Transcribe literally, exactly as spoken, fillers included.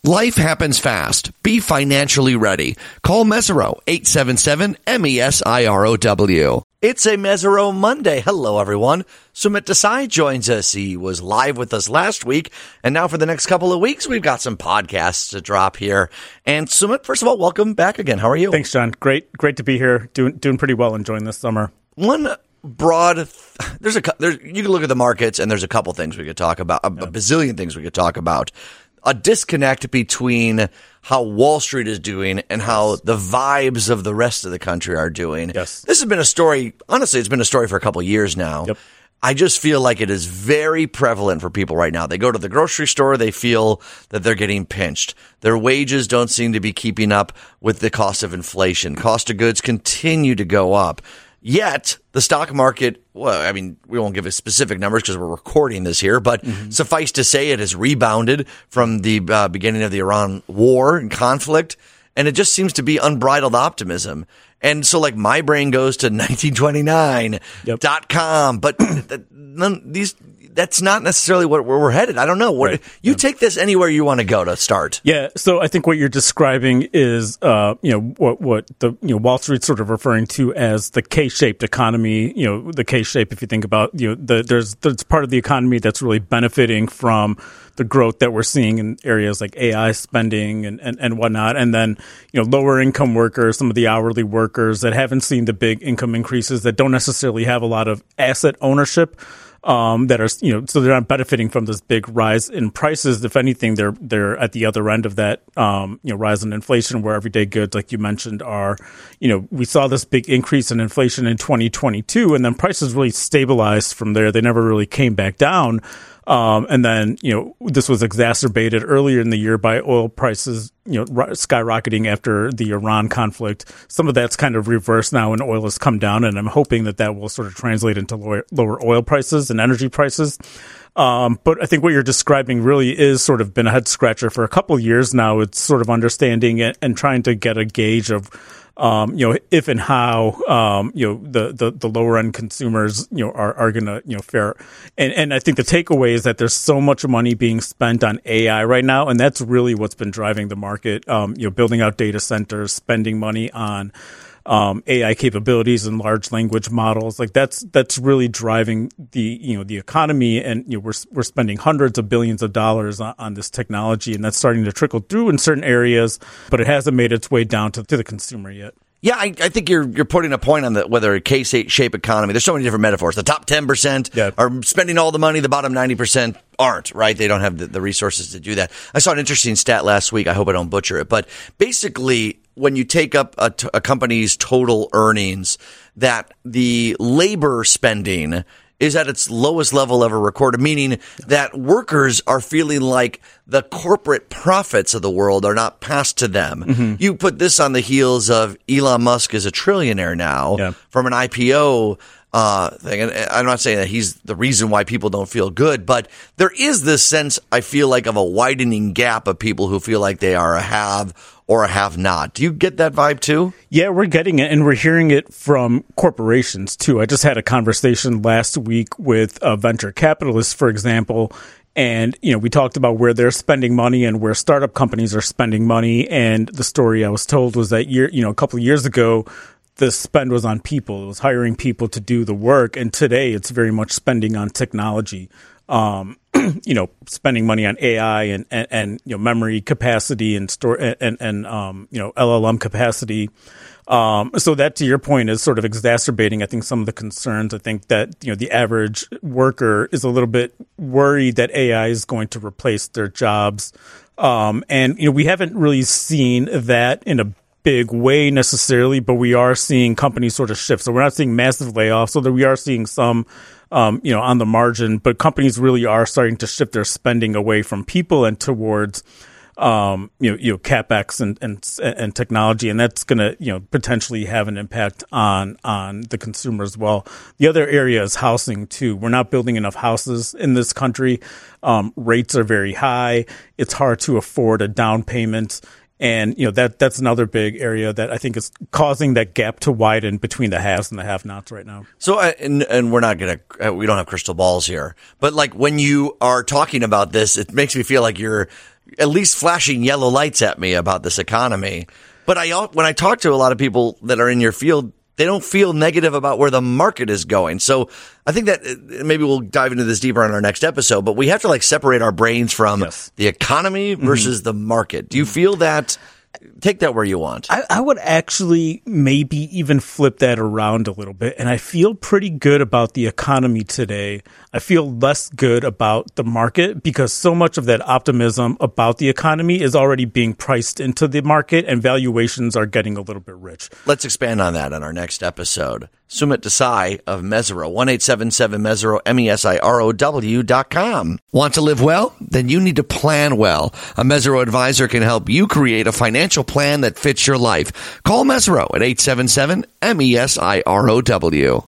Life happens fast. Be financially ready. Call Mesero, eight seven seven, M E S I R O W. It's a Mesero Monday. Hello, everyone. Sumit Desai joins us. He was live with us last week, and now for the next couple of weeks, we've got some podcasts to drop here. And Sumit, first of all, welcome back again. How are you? Thanks, John. Great, great to be here. Doing doing pretty well, enjoying this summer. One broad, there's a there's you can look at the markets, and there's a couple things we could talk about, a, a bazillion things we could talk about. A disconnect between how Wall Street is doing and how the vibes of the rest of the country are doing. Yes. This has been a story, honestly, it's been a story for a couple of years now. Yep. I just feel like it is very prevalent for people right now. They go to the grocery store, they feel that they're getting pinched. Their wages don't seem to be keeping up with the cost of inflation. Cost of goods continue to go up. Yet, the stock market, well, I mean, we won't give us specific numbers because we're recording this here, but mm-hmm. suffice to say it has rebounded from the uh, beginning of the Iran war and conflict, and it just seems to be unbridled optimism. And so, like, my brain goes to nineteen twenty-nine dot com, yep. but th- none, these that's not necessarily what, where we're headed. I don't know. What, right. You yeah. take this anywhere you want to go to start. Yeah. So I think what you're describing is, uh, you know, what what the you know Wall Street's sort of referring to as the K-shaped economy. You know, the K-shape. If you think about, you know, the, there's there's part of the economy that's really benefiting from the growth that we're seeing in areas like A I spending and, and, and whatnot. And then, you know, lower income workers, some of the hourly workers that haven't seen the big income increases, that don't necessarily have a lot of asset ownership, um, that are, you know, so they're not benefiting from this big rise in prices. If anything, they're, they're at the other end of that, um, you know, rise in inflation, where everyday goods, like you mentioned, are, you know, we saw this big increase in inflation in twenty twenty-two, and then prices really stabilized from there. They never really came back down. Um, and then, you know, this was exacerbated earlier in the year by oil prices, you know, skyrocketing after the Iran conflict. Some of that's kind of reversed now, and oil has come down, and I'm hoping that that will sort of translate into lower, lower oil prices and energy prices. Um, but I think what you're describing really is sort of been a head scratcher for a couple of years now. It's sort of understanding it and trying to get a gauge of, Um, you know, if and how, um, you know, the, the, the lower end consumers, you know, are, are going to, you know, fare. And, and I think the takeaway is that there's so much money being spent on A I right now. And that's really what's been driving the market, um, you know, building out data centers, spending money on, um, A I capabilities and large language models. Like that's, that's really driving the, you know, the economy. And, you know, we're, we're spending hundreds of billions of dollars on, on this technology, and that's starting to trickle through in certain areas, but it hasn't made its way down to, to the consumer yet. Yeah, I, I think you're you're putting a point on the whether a K-shape economy. There's so many different metaphors. The top ten percent yeah. are spending all the money. The bottom ninety percent aren't, right? They don't have the, the resources to do that. I saw an interesting stat last week. I hope I don't butcher it. But basically, when you take up a, t- a company's total earnings, that the labor spending is at its lowest level ever recorded, meaning that workers are feeling like the corporate profits of the world are not passed to them. Mm-hmm. You put this on the heels of Elon Musk is a trillionaire now yeah. from an I P O uh, thing. And I'm not saying that he's the reason why people don't feel good, but there is this sense, I feel like, of a widening gap of people who feel like they are a have or a have not. Do you get that vibe too? Yeah, we're getting it, and we're hearing it from corporations too. I just had a conversation last week with a venture capitalist, for example, and you know we talked about where they're spending money and where startup companies are spending money. And the story I was told was that year, you know, a couple of years ago, the spend was on people. It was hiring people to do the work, and today it's very much spending on technology. Um, you know, spending money on A I and, and, and, you know, memory capacity and store and, and, um, you know, L L M capacity. Um, so that, to your point, is sort of exacerbating, I think, some of the concerns. I think that, you know, the average worker is a little bit worried that A I is going to replace their jobs. Um, and, you know, we haven't really seen that in a big way necessarily, but we are seeing companies sort of shift. So we're not seeing massive layoffs, so that we are seeing some, um, you know, on the margin, but companies really are starting to shift their spending away from people and towards, um, you know, you know, CapEx and, and, and technology. And that's going to, you know, potentially have an impact on, on the consumer as well. The other area is housing too. We're not building enough houses in this country. Um, rates are very high. It's hard to afford a down payment. And, you know, that that's another big area that I think is causing that gap to widen between the haves and the have-nots right now. So, uh, and, and we're not going to, uh, we don't have crystal balls here. But, like, when you are talking about this, it makes me feel like you're at least flashing yellow lights at me about this economy. But I, when I talk to a lot of people that are in your field, they don't feel negative about where the market is going. So I think that maybe we'll dive into this deeper on our next episode, but we have to like separate our brains from yes. the economy versus mm-hmm. the market. Do you feel that? Take that where you want. I, I would actually maybe even flip that around a little bit. And I feel pretty good about the economy today. I feel less good about the market because so much of that optimism about the economy is already being priced into the market and valuations are getting a little bit rich. Let's expand on that in our next episode. Sumit Desai of Mesirow, one eight seven seven Mesirow, M E S I R O W dot com. Want to live well? Then you need to plan well. A Mesirow advisor can help you create a financial plan that fits your life. Call Mesirow at eight seven seven M E S I R O W.